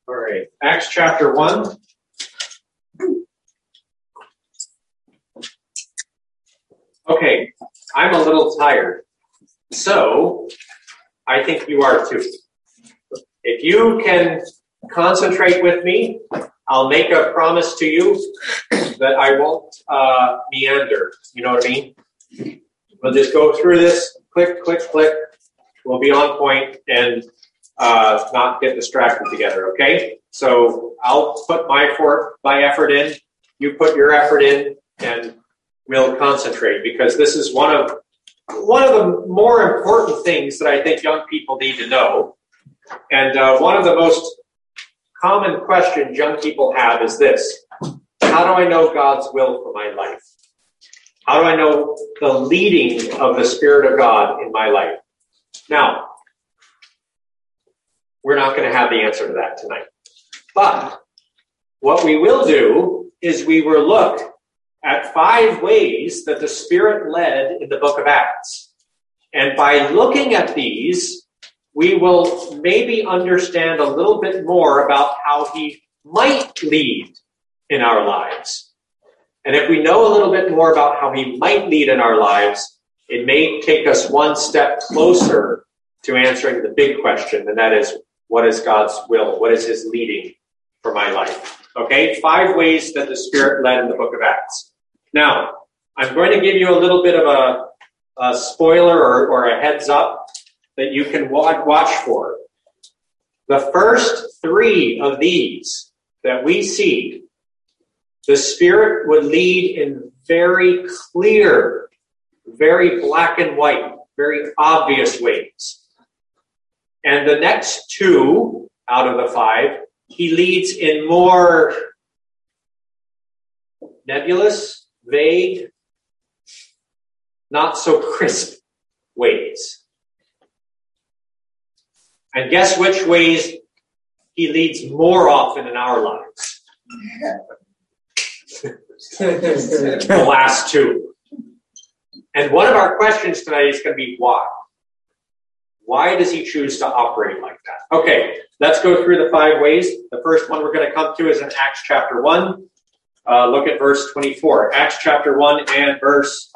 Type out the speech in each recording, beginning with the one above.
All right, Acts chapter 1. Okay, I'm a little tired, so I think you are too. If you can concentrate with me, I'll make a promise to you that I won't meander. You know what I mean? We'll just go through this, click, click, click. We'll be on point and not get distracted together, okay? So I'll put my effort in, you put your effort in, and we'll concentrate, because this is one of the more important things that I think young people need to know. And one of the most common questions young people have is this: how do I know God's will for my life? How do I know the leading of the Spirit of God in my life? Now, we're not going to have the answer to that tonight. But what we will do is we will look at 5 ways that the Spirit led in the book of Acts. And by looking at these, we will maybe understand a little bit more about how he might lead in our lives. And if we know a little bit more about how he might lead in our lives, it may take us one step closer to answering the big question, and that is, what is God's will? What is his leading for my life? Okay, 5 ways that the Spirit led in the book of Acts. Now, I'm going to give you a little bit of a spoiler or a heads up that you can watch for. The first 3 of these that we see, the Spirit would lead in very clear, very black and white, very obvious ways. And the next 2 out of the 5, he leads in more nebulous, vague, not so crisp ways. And guess which ways he leads more often in our lives? The last 2. And one of our questions tonight is going to be why? Why does he choose to operate like that? Okay, let's go through the 5 ways. The first one we're going to come to is in Acts chapter 1. Look at verse 24. Acts chapter 1 and verse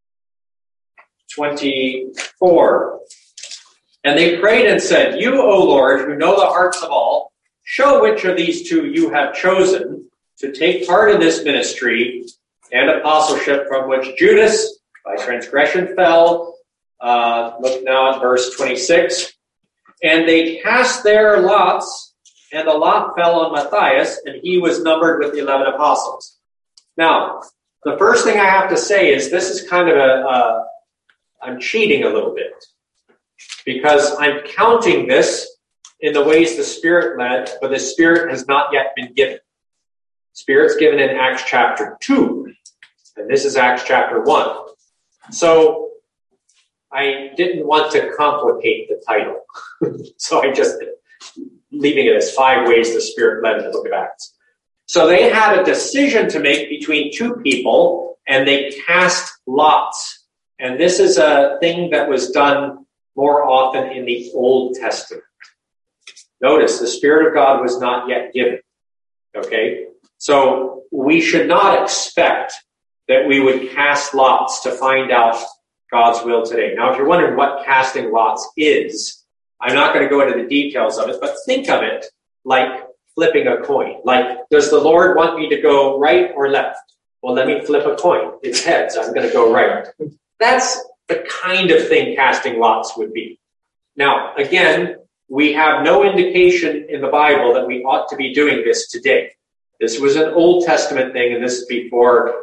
24. And they prayed and said, "You, O Lord, who know the hearts of all, show which of these 2 you have chosen to take part in this ministry and apostleship, from which Judas by transgression fell." Look now at verse 26. And they cast their lots, and the lot fell on Matthias, and he was numbered with the 11 apostles. Now, the first thing I have to say is this is kind of I'm cheating a little bit, because I'm counting this in the ways the Spirit led, but the Spirit has not yet been given. Spirit's given in Acts chapter 2, and this is Acts chapter 1. So I didn't want to complicate the title, so I just leaving it as 5 ways the Spirit led in the book of Acts. So they had a decision to make between 2 people, and they cast lots. And this is a thing that was done more often in the Old Testament. Notice, the Spirit of God was not yet given. Okay? So we should not expect that we would cast lots to find out God's will today. Now, if you're wondering what casting lots is, I'm not going to go into the details of it, but think of it like flipping a coin. Like, does the Lord want me to go right or left? Well, let me flip a coin. It's heads. I'm going to go right. That's the kind of thing casting lots would be. Now, again, we have no indication in the Bible that we ought to be doing this today. This was an Old Testament thing, and this is before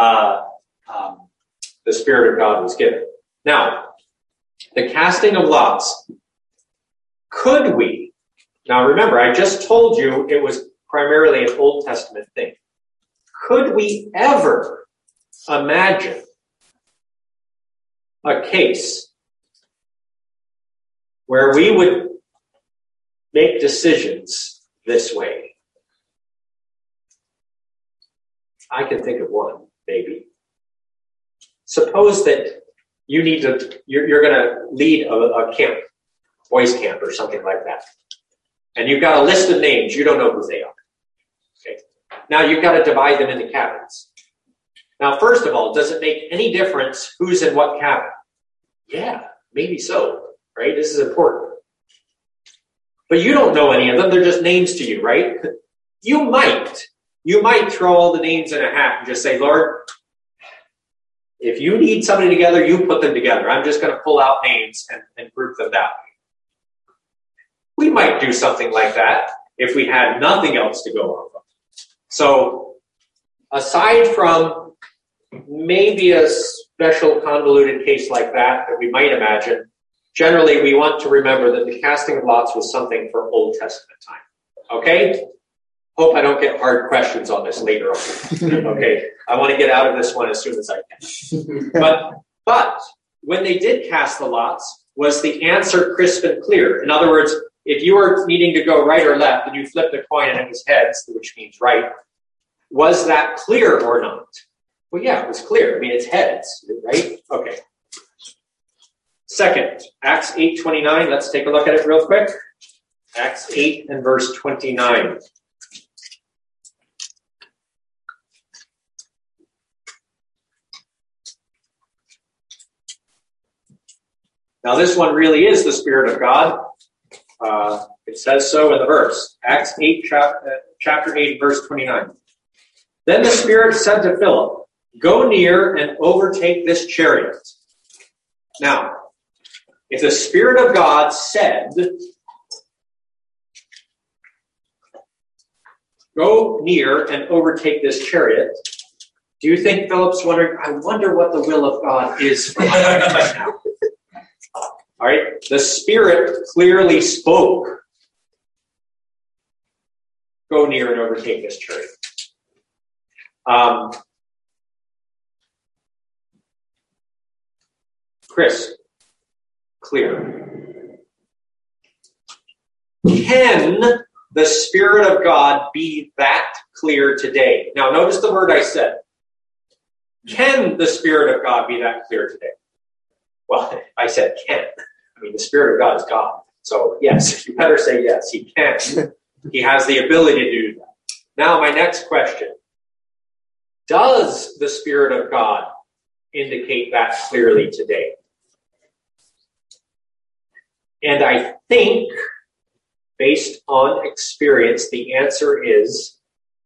the Spirit of God was given. Now, the casting of lots, could we? Now remember, I just told you it was primarily an Old Testament thing. Could we ever imagine a case where we would make decisions this way? I can think of one, maybe. Suppose that you're going to lead a camp, boys camp or something like that. And you've got a list of names. You don't know who they are. Okay. Now you've got to divide them into cabins. Now, first of all, does it make any difference who's in what cabin? Yeah, maybe so, right? This is important. But you don't know any of them. They're just names to you, right? You might throw all the names in a hat and just say, Lord, if you need somebody together, you put them together. I'm just going to pull out names and group them that way. We might do something like that if we had nothing else to go off of. So aside from maybe a special convoluted case like that we might imagine, generally we want to remember that the casting of lots was something for Old Testament time. Okay? Hope I don't get hard questions on this later on. Okay? I want to get out of this one as soon as I can. But when they did cast the lots, was the answer crisp and clear? In other words, if you were needing to go right or left and you flipped a coin and it was heads, which means right, was that clear or not? Well, yeah, it was clear. I mean, it's heads, right? Okay. Second, Acts 8:29. Let's take a look at it real quick. Acts 8 and verse 29. Now, this one really is the Spirit of God. It says so in the verse. Acts 8, chapter 8, verse 29. Then the Spirit said to Philip, go near and overtake this chariot. Now, if the Spirit of God said, go near and overtake this chariot, do you think Philip's wondering, I wonder what the will of God is for my life right now? All right, the Spirit clearly spoke. Go near and overtake this chariot. Chris, clear. Can the Spirit of God be that clear today? Now, notice the word I said. Can the Spirit of God be that clear today? Well, I said can. I mean, the Spirit of God is God. So, yes, you better say yes, he can. He has the ability to do that. Now, my next question. Does the Spirit of God indicate that clearly today? And I think, based on experience, the answer is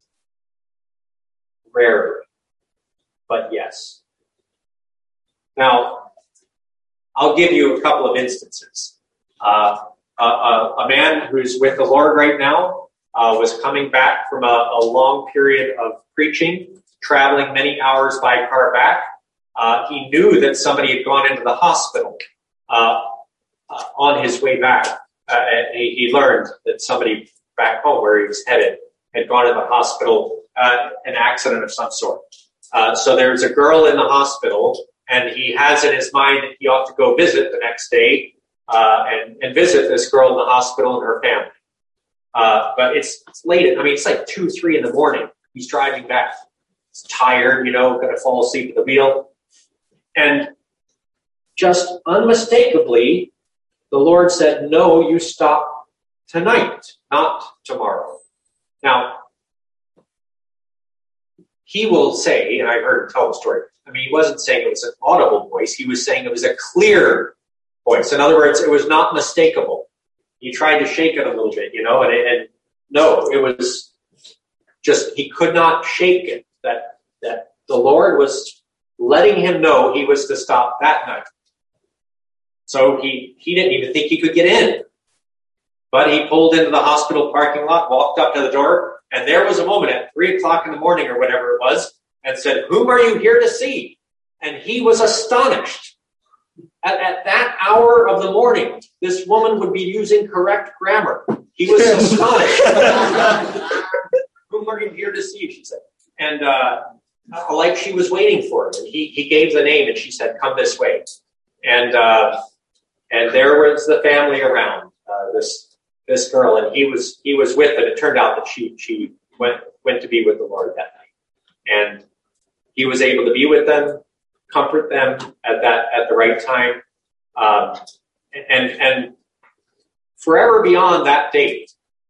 rarely, but yes. Now, I'll give you a couple of instances. A man who's with the Lord right now was coming back from a long period of preaching, traveling many hours by car back. He knew that somebody had gone into the hospital on his way back. He learned that somebody back home where he was headed had gone to the hospital, an accident of some sort. So there's a girl in the hospital, and he has in his mind that he ought to go visit the next day and visit this girl in the hospital and her family. But it's late. I mean, it's like 2, 3 in the morning. He's driving back. He's tired, going to fall asleep at the wheel. And just unmistakably, the Lord said, no, you stop tonight, not tomorrow. Now, he will say, and I heard him tell the story, I mean, he wasn't saying it was an audible voice. He was saying it was a clear voice. In other words, it was not mistakable. He tried to shake it a little bit, and no, it was just, he could not shake it. That the Lord was letting him know he was to stop that night. So he didn't even think he could get in. But he pulled into the hospital parking lot, walked up to the door, and there was a woman at 3 o'clock in the morning or whatever it was, and said, whom are you here to see? And he was astonished. At that hour of the morning, this woman would be using correct grammar. He was astonished. Whom are you here to see? She said. And like she was waiting for him. And he gave the name, and she said, come this way. And there was the family around this girl, and he was with them. It turned out that she went to be with the Lord that night, and he was able to be with them, comfort them at the right time, and forever beyond that date,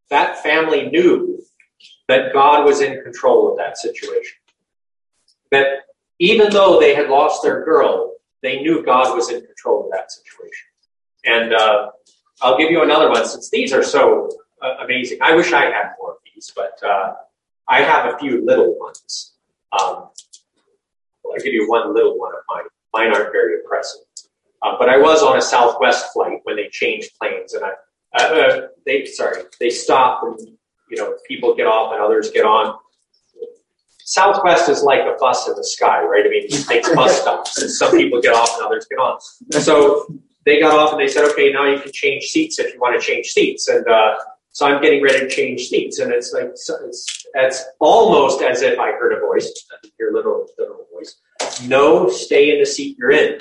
that family knew that God was in control of that situation. That even though they had lost their girl, they knew God was in control of that situation. And I'll give you another one, since these are so amazing. I wish I had more of these, but I have a few little ones. I'll give you one little one of mine. Mine aren't very impressive. But I was on a Southwest flight when they changed planes, and they stop, and people get off and others get on. Southwest is like a bus in the sky, right? I mean, it makes bus stops, and some people get off and others get on. So they got off and they said, okay, now you can change seats if you want to change seats. And so I'm getting ready to change seats, and it's like it's almost as if I heard a voice, your little voice. No, stay in the seat you're in.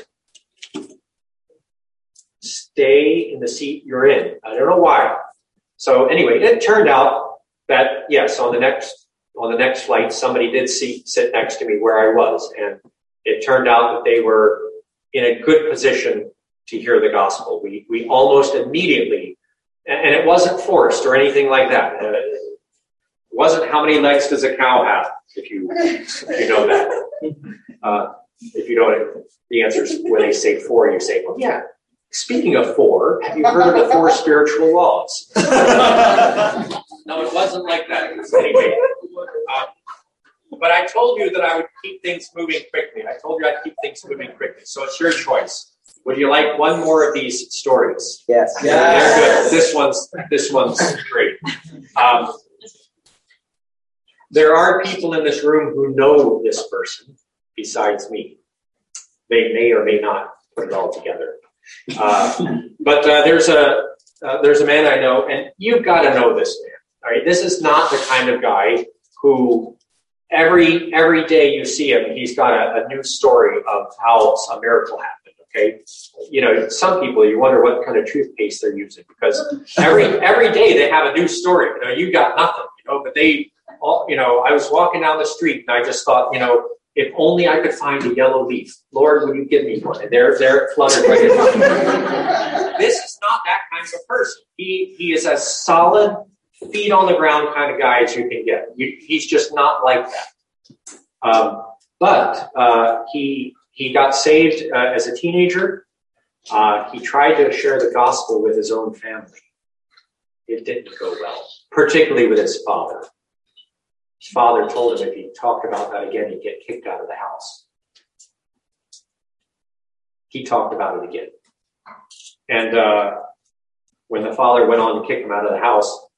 Stay in the seat you're in. I don't know why. So anyway, it turned out that yes, on the next flight, somebody did sit next to me where I was, and it turned out that they were in a good position to hear the gospel. We almost immediately, and it wasn't forced or anything like that. It wasn't how many legs does a cow have, if you know that. If you don't, the answer is when they say 4, you say, well, yeah. Speaking of 4, have you heard of the 4 spiritual laws? No, it wasn't like that. Anyway, but I told you that I would keep things moving quickly. I told you I'd keep things moving quickly. So it's your choice. Would you like one more of these stories? Yes. They're good. This one's great. There are people in this room who know this person besides me. They may or may not put it all together. But there's a man I know, and you've got to know this man. All right, this is not the kind of guy who every day you see him, he's got a new story of how a miracle happened. Okay, some people you wonder what kind of toothpaste they're using, because every day they have a new story. You got nothing. But they all. I was walking down the street and I just thought, if only I could find a yellow leaf. Lord, would you give me one? And there it fluttered right in front of me. This is not that kind of a person. He is as solid, feet on the ground kind of guy as you can get. He's just not like that. But he got saved as a teenager. He tried to share the gospel with his own family. It didn't go well, particularly with his father. His father told him if he talked about that again, he'd get kicked out of the house. He talked about it again. And when the father went on to kick him out of the house,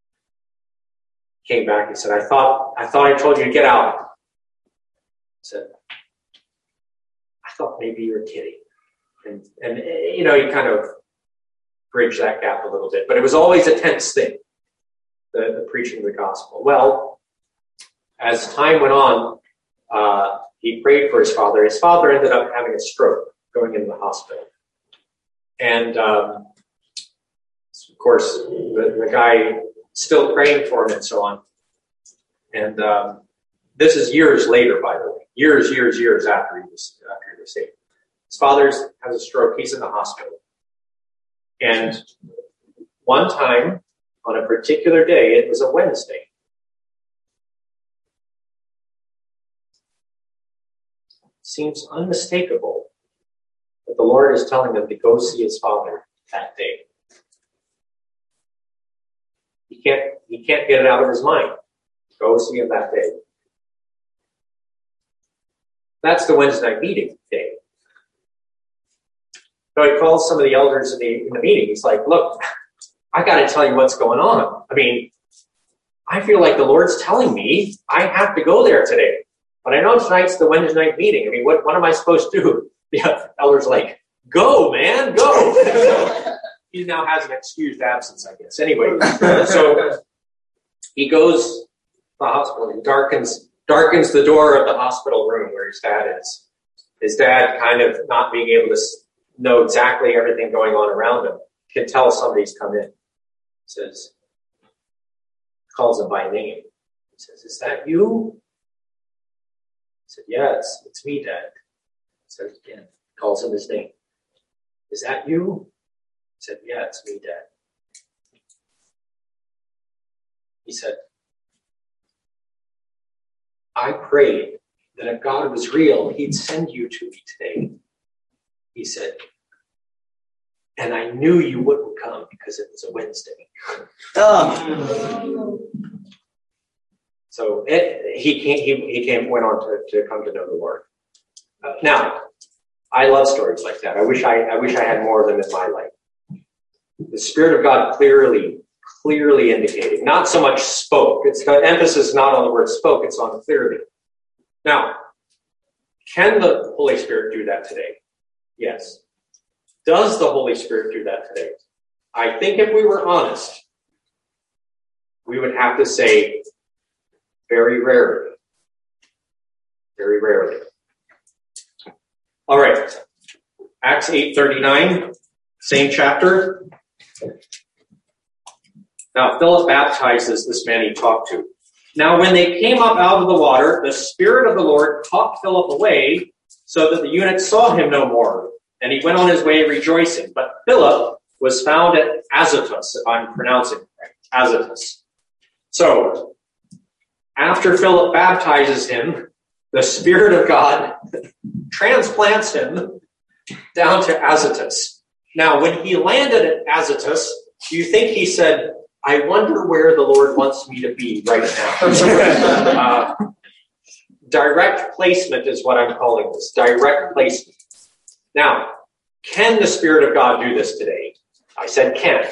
he came back and said, I thought I told you to get out. I said, I thought maybe you were kidding. And he kind of bridged that gap a little bit. But it was always a tense thing, the preaching of the gospel. Well, as time went on, he prayed for his father. His father ended up having a stroke, going into the hospital. And, of course, the guy still praying for him and so on. And this is years later, by the way. Years after he was saved. His father has a stroke. He's in the hospital. And one time, on a particular day, it was a Wednesday, seems unmistakable that the Lord is telling him to go see his father that day. He can't get it out of his mind. Go see him that day. That's the Wednesday night meeting day. So he calls some of the elders in the meeting. He's like, look, I got to tell you what's going on. I mean, I feel like the Lord's telling me I have to go there today. But I know tonight's the Wednesday night meeting. I mean, what am I supposed to do? The elder's like, go, man, go. He now has an excused absence, I guess. Anyway, so he goes to the hospital. He darkens the door of the hospital room where his dad is. His dad, kind of not being able to know exactly everything going on around him, can tell somebody's come in. Calls him by name. He says, is that you? He said, yeah, it's me, Dad. He said again, calls him his name. Is that you? He said, yeah, it's me, Dad. He said, I prayed that if God was real, he'd send you to me today. He said, and I knew you wouldn't come because it was a Wednesday. So he went on to come to know the Lord. Now, I love stories like that. I wish I had more of them in my life. The Spirit of God clearly indicating, not so much spoke. It's got emphasis not on the word spoke, it's on clearly. Now, can the Holy Spirit do that today? Yes. Does the Holy Spirit do that today? I think if we were honest, we would have to say very rarely. Very rarely. All right. Acts 8:39, same chapter. Now, Philip baptizes this man he talked to. Now, when they came up out of the water, the Spirit of the Lord caught Philip away so that the eunuch saw him no more. And he went on his way rejoicing. But Philip was found at Azotus, if I'm pronouncing it right. Azotus. So, after Philip baptizes him, the Spirit of God transplants him down to Azotus. Now, when he landed at Azotus, do you think he said, I wonder where the Lord wants me to be right now? Direct placement is what I'm calling this. Direct placement. Now, can the Spirit of God do this today? I said can.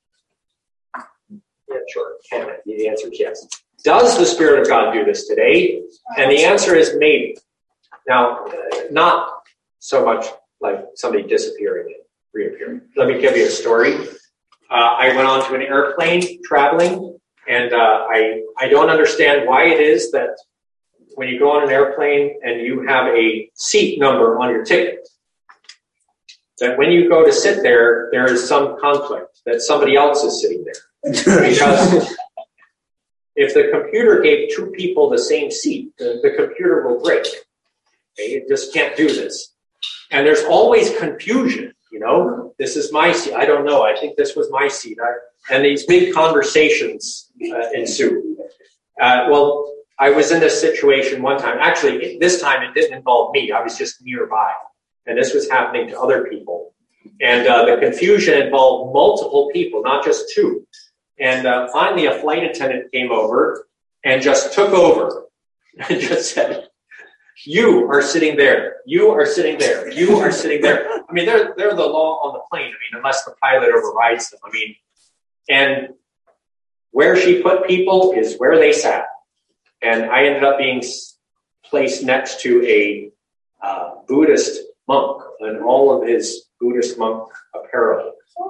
Yeah, sure, can. The answer is yes. Does the Spirit of God do this today? And the answer is maybe. Now, not so much like somebody disappearing and reappearing. Let me give you a story. I went onto an airplane traveling, and I don't understand why it is that when you go on an airplane and you have a seat number on your ticket, that when you go to sit there, there is some conflict that somebody else is sitting there. Because if the computer gave two people the same seat, the computer will break. Okay? It just can't do this. And there's always confusion. You know, this is my seat. I don't know. I think this was my seat. And these big conversations ensue. Well, I was in this situation one time. Actually, this time it didn't involve me. I was just nearby. And this was happening to other people. And the confusion involved multiple people, not just two. And finally, a flight attendant came over and just took over and just said, you are sitting there. You are sitting there. You are sitting there. I mean, they're the law on the plane. I mean, unless the pilot overrides them. I mean, and where she put people is where they sat. And I ended up being placed next to a Buddhist monk in all of his Buddhist monk apparel.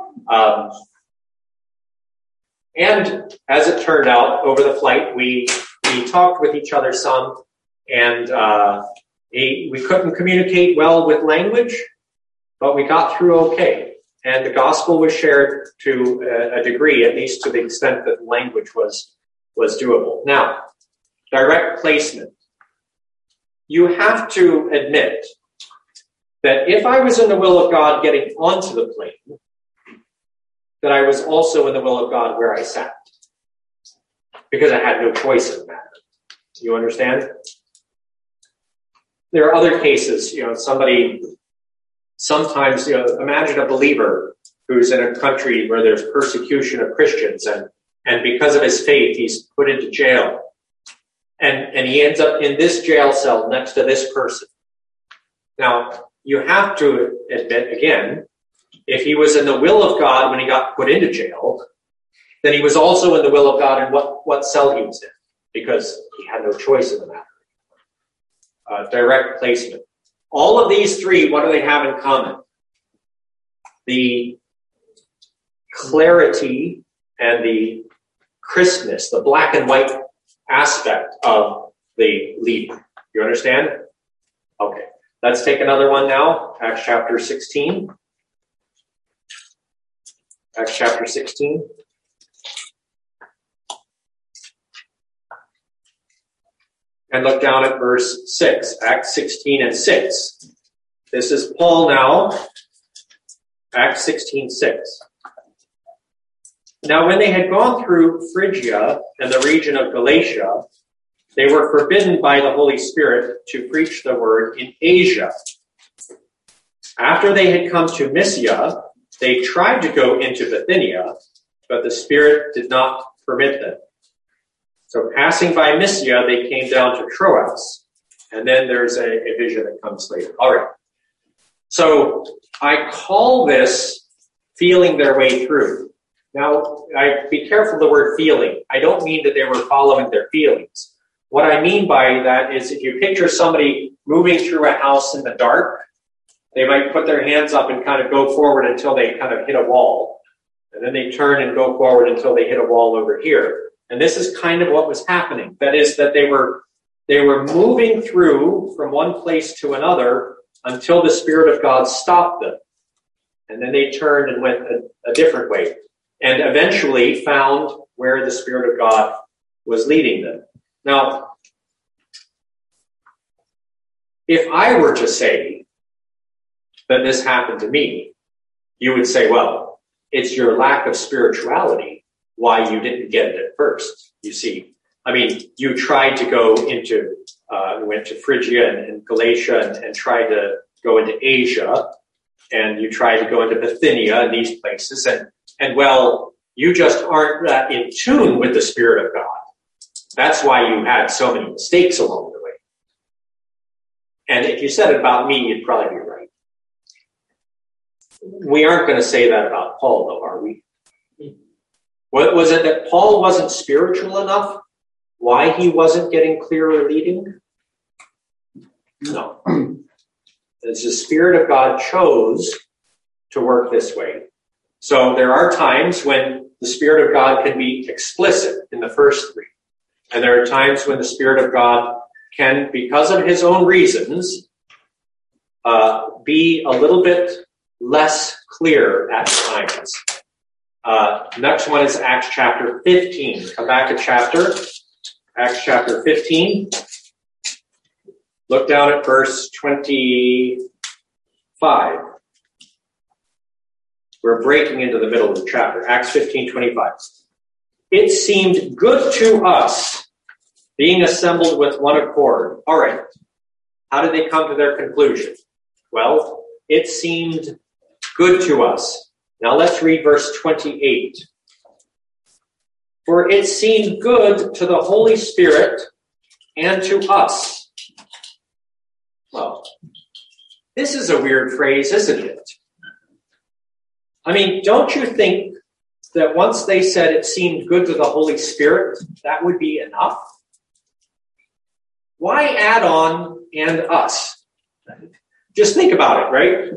And as it turned out, over the flight, we talked with each other some. And we couldn't communicate well with language, but we got through okay. And the gospel was shared to a degree, at least to the extent that language was doable. Now, direct placement. You have to admit that if I was in the will of God getting onto the plane, that I was also in the will of God where I sat. Because I had no choice in the matter. You understand? There are other cases, sometimes, imagine a believer who's in a country where there's persecution of Christians and because of his faith, he's put into jail. And he ends up in this jail cell next to this person. Now, you have to admit, again, if he was in the will of God when he got put into jail, then he was also in the will of God in what cell he was in, because he had no choice in the matter. Direct placement. All of these three, what do they have in common? The clarity and the crispness, the black and white aspect of the leader. You understand? Okay. Let's take another one now. Acts chapter 16. Acts chapter 16. And look down at verse 6, Acts 16 and 6. This is Paul now, Acts 16:6. Now, when they had gone through Phrygia and the region of Galatia, they were forbidden by the Holy Spirit to preach the word in Asia. After they had come to Mysia, they tried to go into Bithynia, but the Spirit did not permit them. So passing by Mysia, they came down to Troas. And then there's a vision that comes later. All right. So I call this feeling their way through. Now, be careful of the word feeling. I don't mean that they were following their feelings. What I mean by that is if you picture somebody moving through a house in the dark, they might put their hands up and kind of go forward until they kind of hit a wall. And then they turn and go forward until they hit a wall over here. And this is kind of what was happening. That is that they were moving through from one place to another until the Spirit of God stopped them. And then they turned and went a different way. And eventually found where the Spirit of God was leading them. Now, if I were to say that this happened to me, you would say, well, it's your lack of spirituality why you didn't get it at first. You see, I mean, you tried to go into, went to Phrygia and Galatia and tried to go into Asia, and you tried to go into Bithynia and these places, and well, you just aren't in tune with the Spirit of God. That's why you had so many mistakes along the way. And if you said it about me, you'd probably be right. We aren't going to say that about Paul, though, are we? What was it that Paul wasn't spiritual enough? Why he wasn't getting clearer leading? No. It's the Spirit of God chose to work this way. So there are times when the Spirit of God can be explicit in the first three. And there are times when the Spirit of God can, because of his own reasons, be a little bit less clear at times. Next one is Acts chapter 15. Come back to Acts chapter 15. Look down at verse 25. We're breaking into the middle of the chapter. Acts 15:25. It seemed good to us, being assembled with one accord. All right. How did they come to their conclusion? Well, it seemed good to us. Now let's read verse 28. For it seemed good to the Holy Spirit and to us. Well, this is a weird phrase, isn't it? I mean, don't you think that once they said it seemed good to the Holy Spirit, that would be enough? Why add on and us? Just think about it, right?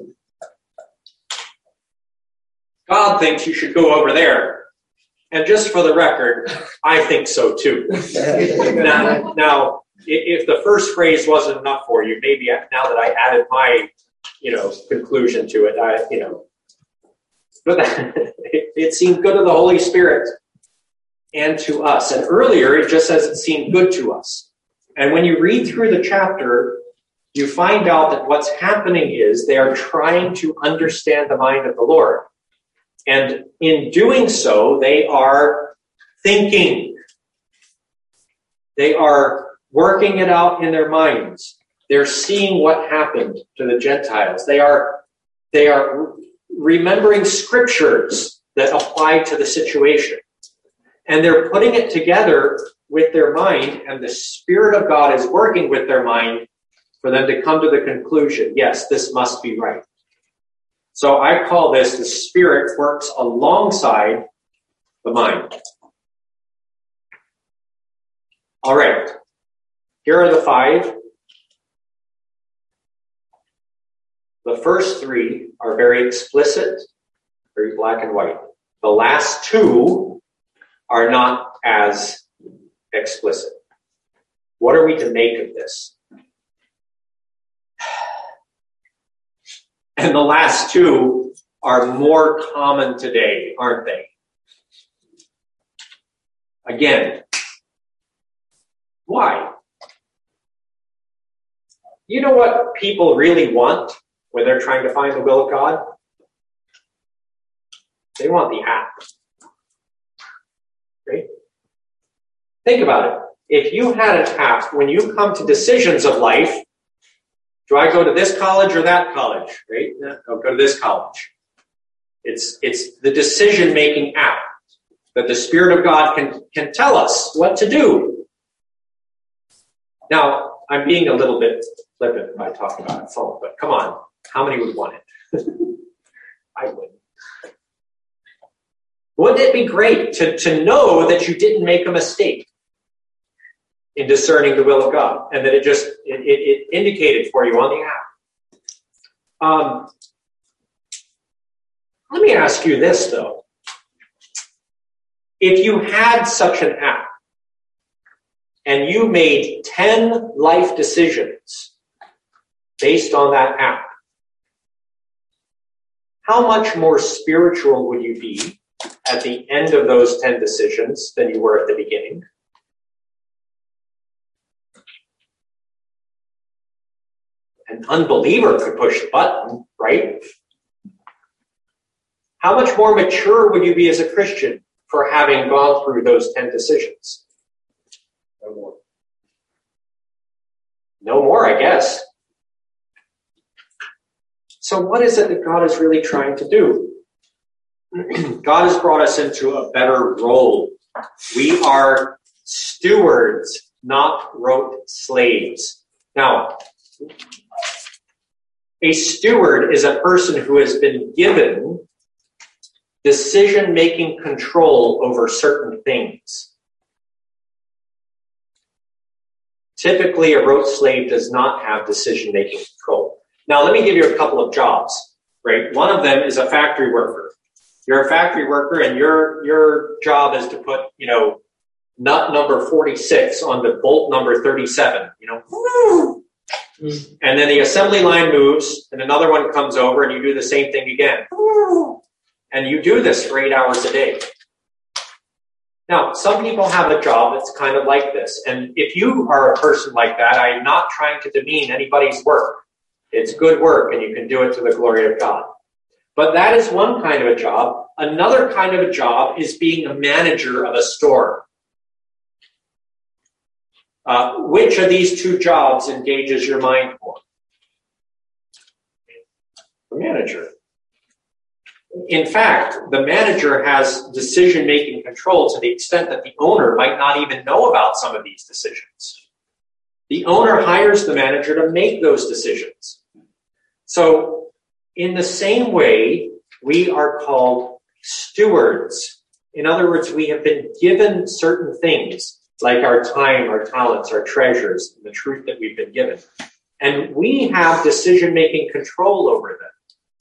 God thinks you should go over there. And just for the record, I think so too. Now, if the first phrase wasn't enough for you, maybe now that I added my, conclusion to it, but it seemed good to the Holy Spirit and to us. And earlier, it just says it seemed good to us. And when you read through the chapter, you find out that what's happening is they are trying to understand the mind of the Lord. And in doing so, they are thinking. They are working it out in their minds. They're seeing what happened to the Gentiles. They are remembering scriptures that apply to the situation. And they're putting it together with their mind, and the Spirit of God is working with their mind for them to come to the conclusion, yes, this must be right. So I call this the Spirit works alongside the mind. All right. Here are the 5. The first 3 are very explicit, very black and white. The last 2 are not as explicit. What are we to make of this? And the last 2 are more common today, aren't they? Again, why? You know what people really want when they're trying to find the will of God? They want the app. Right? Think about it. If you had an app, when you come to decisions of life, do I go to this college or that college? Right? I'll go to this college. It's the decision-making app that the Spirit of God can tell us what to do. Now, I'm being a little bit flippant by talking about a phone, but come on, how many would want it? I wouldn't. Wouldn't it be great to know that you didn't make a mistake in discerning the will of God, and that it indicated for you on the app? Let me ask you this, though. If you had such an app, and you made 10 life decisions based on that app, how much more spiritual would you be at the end of those 10 decisions than you were at the beginning? An unbeliever could push the button, right? How much more mature would you be as a Christian for having gone through those 10 decisions? No more. No more, I guess. So what is it that God is really trying to do? God has brought us into a better role. We are stewards, not rote slaves. Now, a steward is a person who has been given decision-making control over certain things. Typically, a rote slave does not have decision-making control. Now, let me give you a couple of jobs, right? One of them is a factory worker. You're a factory worker, and your job is to put, nut number 46 on the bolt number 37, And then the assembly line moves, and another one comes over, and you do the same thing again. And you do this for 8 hours a day. Now, some people have a job that's kind of like this. And if you are a person like that, I am not trying to demean anybody's work. It's good work, and you can do it to the glory of God. But that is one kind of a job. Another kind of a job is being a manager of a store. Which of these two jobs engages your mind more? The manager. In fact, the manager has decision-making control to the extent that the owner might not even know about some of these decisions. The owner hires the manager to make those decisions. So, in the same way, we are called stewards. In other words, we have been given certain things, like our time, our talents, our treasures, and the truth that we've been given. And we have decision-making control over them.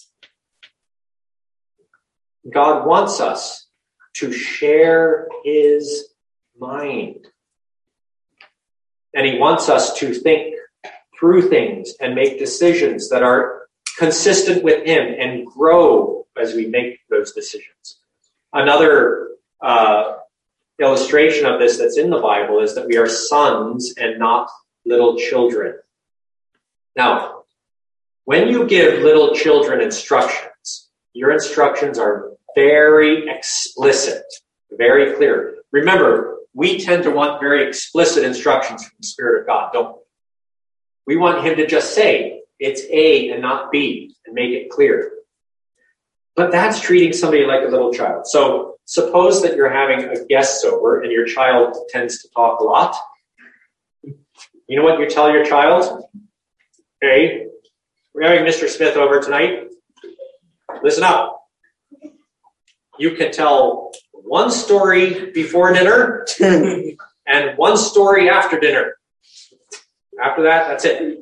God wants us to share His mind. And He wants us to think through things and make decisions that are consistent with Him and grow as we make those decisions. Another illustration of this that's in the Bible is that we are sons and not little children. Now, when you give little children instructions, your instructions are very explicit, very clear. Remember, we tend to want very explicit instructions from the Spirit of God, don't we? We want Him to just say, it's A and not B, and make it clear. But that's treating somebody like a little child. So suppose that you're having a guest over and your child tends to talk a lot. You know what you tell your child? Hey, we're having Mr. Smith over tonight. Listen up. You can tell one story before dinner and one story after dinner. After that, that's it.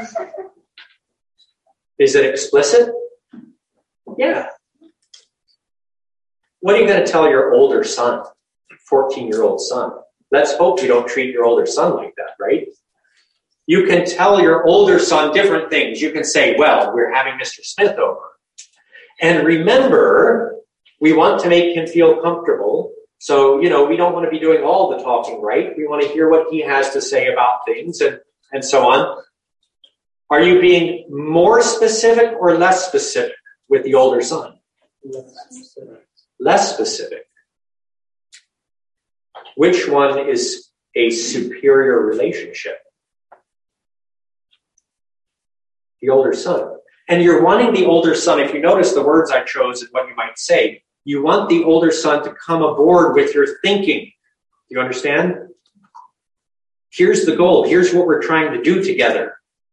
Is it explicit? Yeah. What are you going to tell your older son, 14-year-old son? Let's hope you don't treat your older son like that, right? You can tell your older son different things. You can say, well, we're having Mr. Smith over. And remember, we want to make him feel comfortable. So, we don't want to be doing all the talking, right? We want to hear what he has to say about things and so on. Are you being more specific or less specific with the older son? Less specific. Which one is a superior relationship? The older son. And you're wanting the older son, if you notice the words I chose and what you might say, you want the older son to come aboard with your thinking. Do you understand? Here's the goal. Here's what we're trying to do together.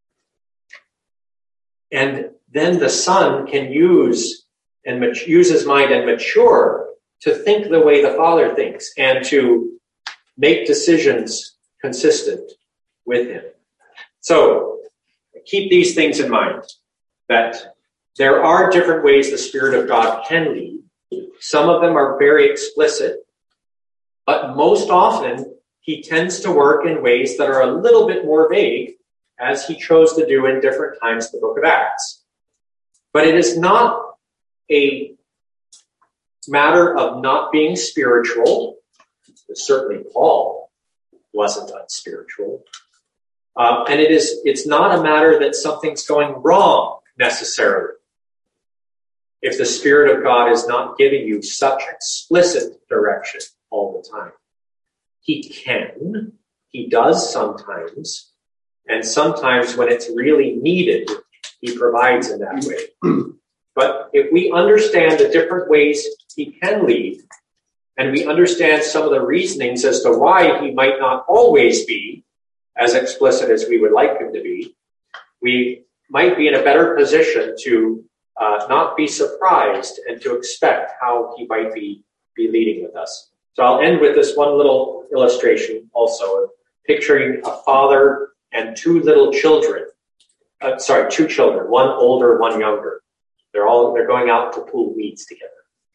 And then the son can use his mind and mature to think the way the father thinks and to make decisions consistent with him. So keep these things in mind, that there are different ways the Spirit of God can lead. Some of them are very explicit, but most often he tends to work in ways that are a little bit more vague, as he chose to do in different times in the book of Acts. But it is not a matter of not being spiritual. Certainly Paul wasn't unspiritual. And it's not a matter that something's going wrong necessarily. If the Spirit of God is not giving you such explicit direction all the time. He can, he does sometimes, and sometimes when it's really needed, he provides in that way. But if we understand the different ways he can lead, and we understand some of the reasonings as to why he might not always be as explicit as we would like him to be, we might be in a better position to not be surprised and to expect how he might be leading with us. So I'll end with this one little illustration also of picturing a father and two little children. Two children, one older, one younger. They're going out to pull weeds together.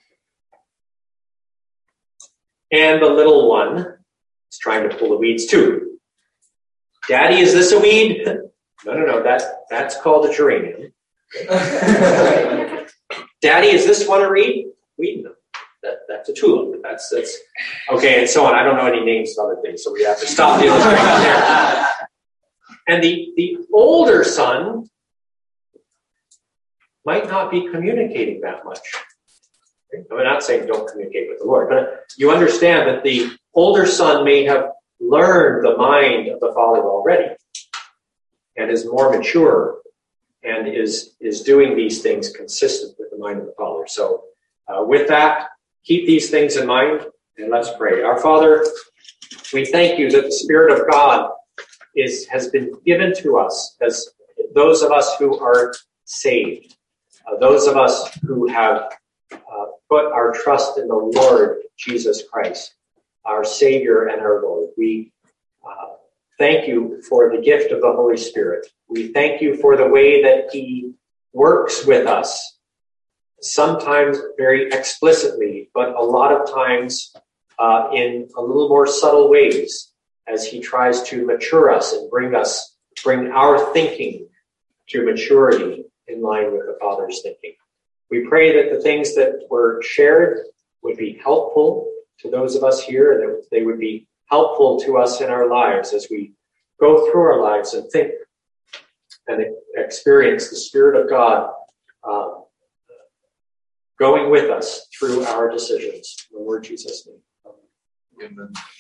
And the little one is trying to pull the weeds too. Daddy, is this a weed? No, that's called a geranium. Daddy, is this one a weed? No, that's a tulip. That's okay, and so on. I don't know any names of other things, so we have to stop the illustration there. And the older son might not be communicating that much. I'm not saying don't communicate with the Lord, but you understand that the older son may have learned the mind of the father already and is more mature and is doing these things consistent with the mind of the father. So with that, keep these things in mind and let's pray. Our Father, we thank you that the Spirit of God has been given to us as those of us who are saved, those of us who have put our trust in the Lord Jesus Christ, our Savior and our Lord. We thank you for the gift of the Holy Spirit. We thank you for the way that he works with us, sometimes very explicitly, but a lot of times in a little more subtle ways as he tries to mature us and bring our thinking to maturity in line with the Father's thinking. We pray that the things that were shared would be helpful to those of us here, and that they would be helpful to us in our lives as we go through our lives and think and experience the Spirit of God going with us through our decisions. In the Lord Jesus' name. Amen.